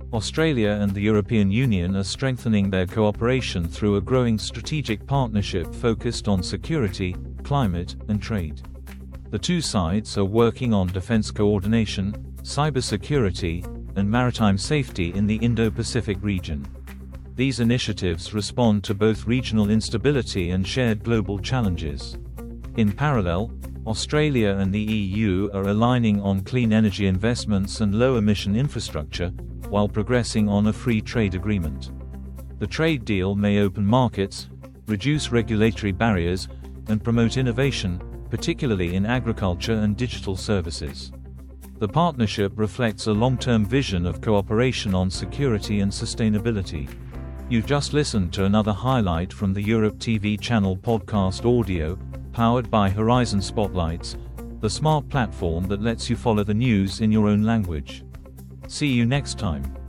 Australia and the European Union are strengthening their cooperation through a growing strategic partnership focused on security, climate, and trade. The two sides are working on defense coordination, cybersecurity, and maritime safety in the Indo-Pacific region. These initiatives respond to both regional instability and shared global challenges. In parallel, Australia and the EU are aligning on clean energy investments and low-emission infrastructure, while progressing on a free trade agreement. The trade deal may open markets, reduce regulatory barriers, and promote innovation, particularly in agriculture and digital services. The partnership reflects a long-term vision of cooperation on security and sustainability. You've just listened to another highlight from the Europe TV channel podcast audio, powered by Horizon Spotlights, the smart platform that lets you follow the news in your own language. See you next time.